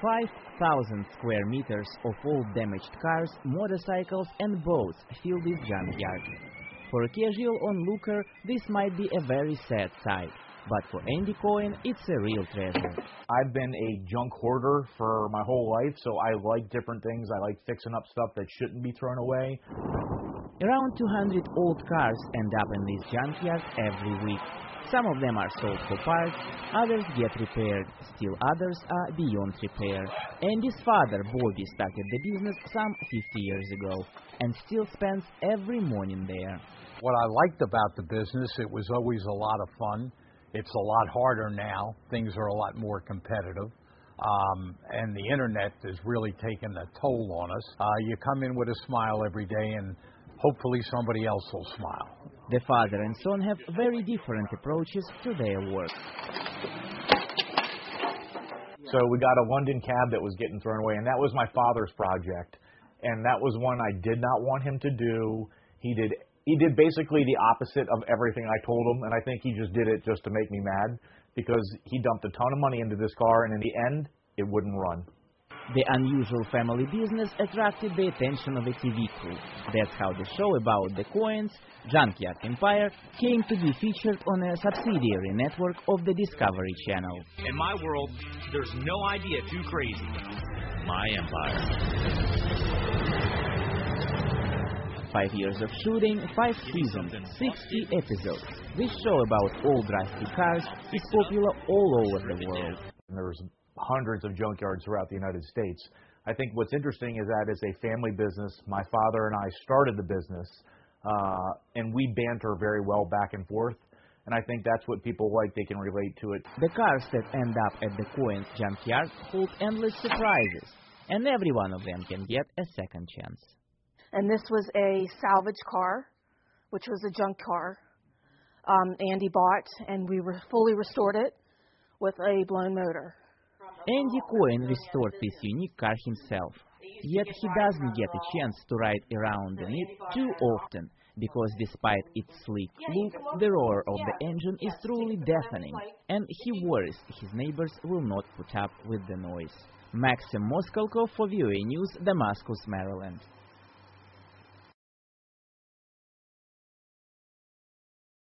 5,000 square meters of old damaged cars, motorcycles and boats fill this junkyard. For a casual onlooker, this might be a very sad sight, but for Andy Cohen, it's a real treasure. I've been a junk hoarder for my whole life, so I like different things. I like fixing up stuff that shouldn't be thrown away. Around 200 old cars end up in this junkyard every week. Some of them are sold for parts, others get repaired, still others are beyond repair. Andy's father, Bobby, started the business some 50 years ago and still spends every morning there. What I liked about the business, it was always a lot of fun. It's a lot harder now. Things are a lot more competitive. And the internet has really taken a toll on us. You come in with a smile every day and hopefully somebody else will smile. The father and son have very different approaches to their work. So we got a London cab that was getting thrown away, and that was my father's project. And that was one I did not want him to do. He did basically the opposite of everything I told him, and I think he just did it just to make me mad, because he dumped a ton of money into this car, and in the end, it wouldn't run. The unusual family business attracted the attention of a TV crew. That's how the show about the Coens, Junkyard Empire, came to be featured on a subsidiary network of the Discovery Channel. In my world, there's no idea too crazy. My empire. 5 years of shooting, 5 seasons, 60 episodes. This show about old rusty cars is popular all over the world. There's hundreds of junkyards throughout the United States. I think what's interesting is that it's a family business. My father and I started the business, and we banter very well back and forth. And I think that's what people like. They can relate to it. The cars that end up at the Coens junkyard hold endless surprises, and every one of them can get a second chance. And this was a salvage car, which was a junk car. Andy bought, and we fully restored it with a blown motor. Andy Cohen restored this unique car himself, yet he doesn't get a chance to ride around in it too often, because despite its sleek look, the roar of the engine is truly deafening, and he worries his neighbors will not put up with the noise. Maxim Moskalkov for VOA News, Damascus, Maryland.